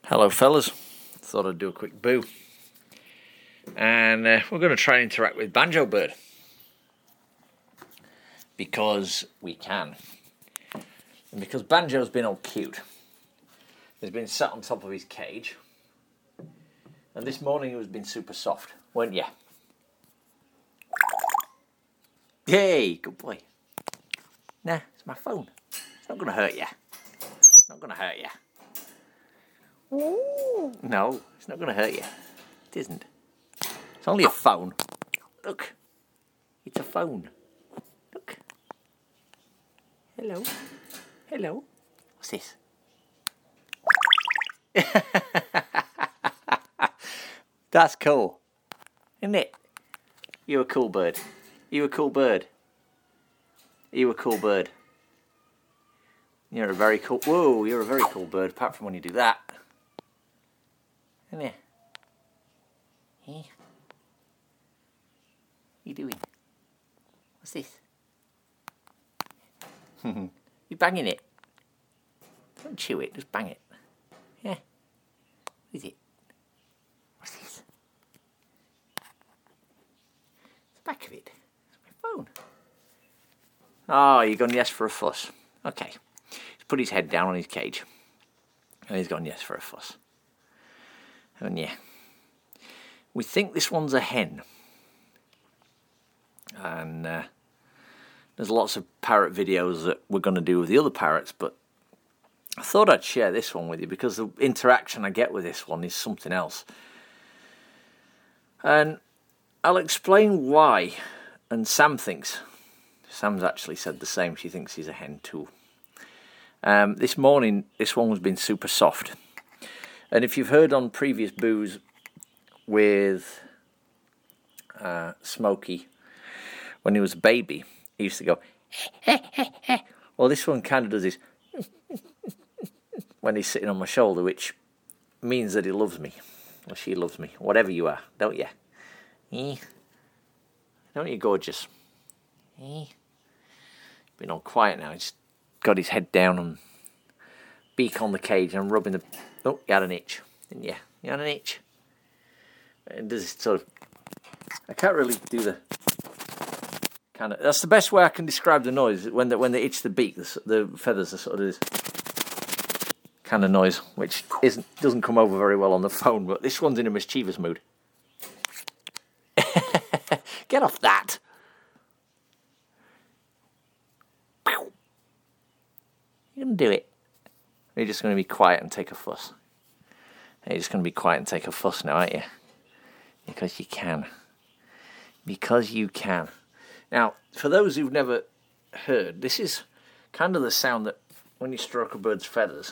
Hello fellas, thought I'd do a quick boo, and we're going to try and interact with Banjo Bird because we can, and because Banjo's been all cute. He's been sat on top of his cage, and this morning he was being super soft, weren't you? Yay, good boy. Nah, it's my phone. It's not going to hurt you. It's not going to hurt you. No, it's not going to hurt you. It isn't. It's only a phone. Look. It's a phone. Look. Hello. Hello. What's this? That's cool. Isn't it? You're a cool bird. You a cool bird. You a cool bird. You're a very cool... Whoa, you're a very cool bird, apart from when you do that. Isn't it? Hey. What are you doing? What's this? You banging it? Don't chew it, just bang it. Yeah. What is it? What's this? It's the back of it. It's my phone. Oh, you're gone yes for a fuss. Okay. He's put his head down on his cage. And he's gone yes for a fuss. And yeah, we think this one's a hen, and there's lots of parrot videos that we're going to do with the other parrots, but I thought I'd share this one with you because the interaction I get with this one is something else, and I'll explain why. And Sam's actually said the same. She thinks he's a hen too. This morning this one was being super soft. And if you've heard on previous boos with Smokey, when he was a baby, he used to go, well, this one kind of does this when he's sitting on my shoulder, which means that he loves me, or she loves me, whatever you are, don't you? Don't you, gorgeous? Been all quiet now. He's got his head down and beak on the cage and rubbing the... Oh, you had an itch, didn't you? You had an itch. And does sort of... I can't really do the kind of... That's the best way I can describe the noise. When they itch the beak, the feathers are sort of this kind of noise, which doesn't come over very well on the phone, but this one's in a mischievous mood. Get off that! You're going to do it. You're just going to be quiet and take a fuss. You're just going to be quiet and take a fuss now, aren't you? Because you can. Because you can. Now, for those who've never heard, this is kind of the sound that when you stroke a bird's feathers.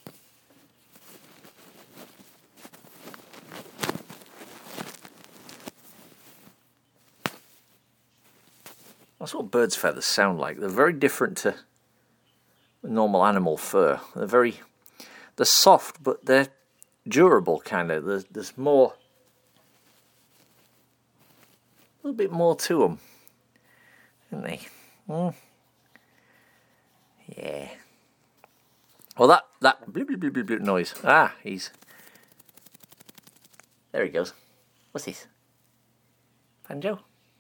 That's what birds' feathers sound like. They're very different to normal animal fur. They're soft, but they're durable, kind of. There's more, a little bit more to them, isn't they? Yeah. Well, that bloop, bloop, bloop, bloop, bloop noise. There he goes. What's this? Banjo?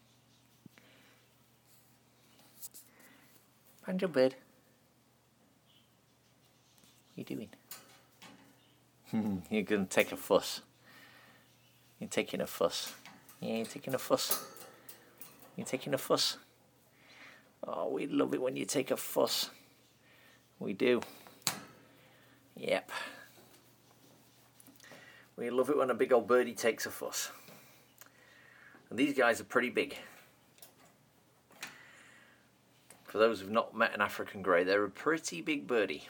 Banjo bird. What are you doing? You're going to take a fuss. You're taking a fuss. Yeah, you're taking a fuss. You're taking a fuss. Oh, we love it when you take a fuss. We do. Yep. We love it when a big old birdie takes a fuss. And these guys are pretty big. For those who've not met an African grey, they're a pretty big birdie.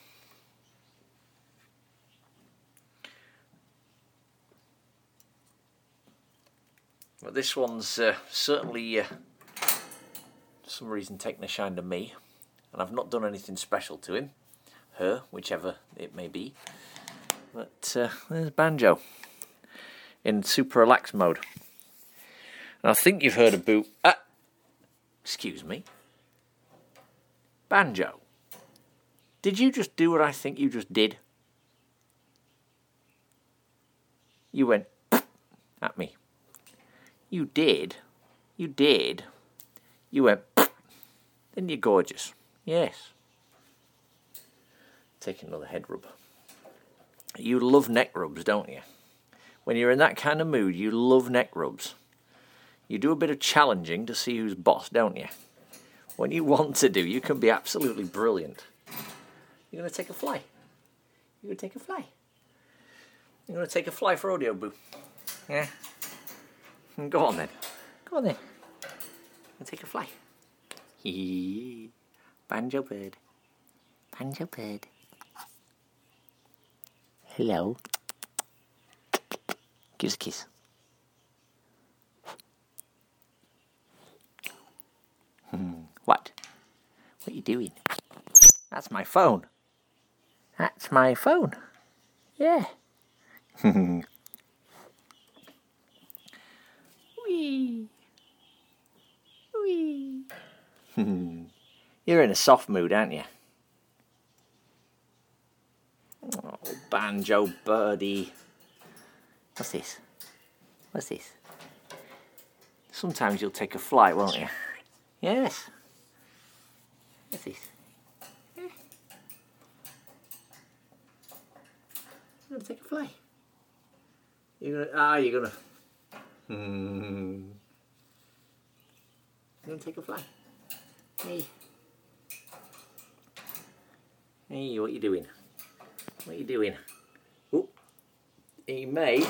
But this one's certainly, for some reason, taken a shine to me. And I've not done anything special to him. Her, whichever it may be. But there's Banjo. In super relaxed mode. And I think you've heard of Boo... excuse me. Banjo. Did you just do what I think you just did? You went at me. You did. You did. You went. Then you're gorgeous. Yes. Take another head rub. You love neck rubs, don't you? When you're in that kind of mood, you love neck rubs. You do a bit of challenging to see who's boss, don't you? When you want to do, you can be absolutely brilliant. You're going to take a fly. You're going to take a fly. You're going to take a fly for audio, boo. Yeah? Go on then. Go on then. And take a fly. Banjo bird. Banjo bird. Hello. Give us a kiss. What? What are you doing? That's my phone. That's my phone. Yeah. Wee. Wee. You're in a soft mood, aren't you? Oh, banjo birdie. What's this? What's this? Sometimes you'll take a flight, won't you? Yes. What's this? Yeah. You're gonna take a fly. You're gonna. You're gonna take a fly. Hey. Hey, what are you doing? What are you doing? Oh, he may.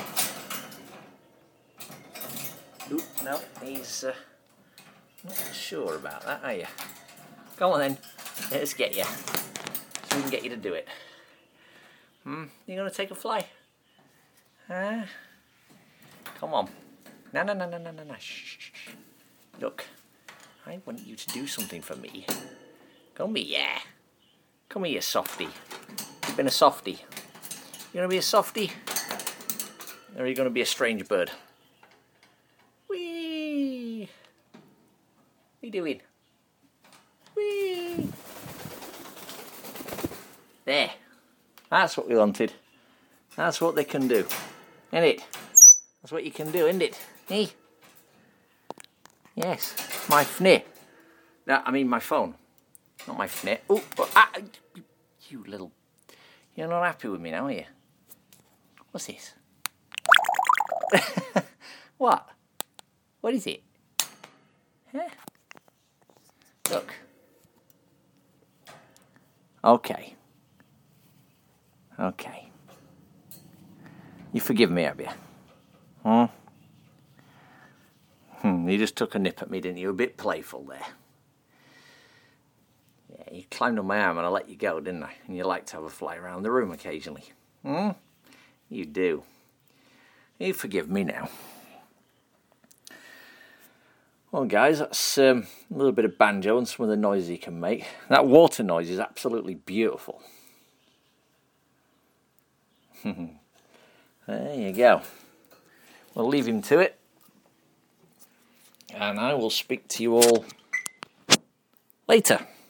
Oh, no, he's not sure about that, are you? Come on then, let's get you. So we can get you to do it. You're going to take a fly? Huh? Come on. No. Shh. Look, I want you to do something for me. Come here, yeah. Come here, you softie. You've been a softie. You going to be a softie? Or are you going to be a strange bird? Whee! What are you doing? Whee! There. That's what we wanted. That's what they can do. Isn't it? That's what you can do, isn't it? Eh? Yes. My fnip. No, I mean my phone. Not my fnip. Oh, you little... You're not happy with me now, are you? What's this? What? What is it? Huh? Look. Okay. You forgive me, have you? You just took a nip at me, didn't you? A bit playful there. Yeah, you climbed on my arm and I let you go, didn't I? And you like to have a fly around the room occasionally. You do. You forgive me now. Well, guys, that's a little bit of banjo and some of the noises you can make. That water noise is absolutely beautiful. There you go. We'll leave him to it. And I will speak to you all later.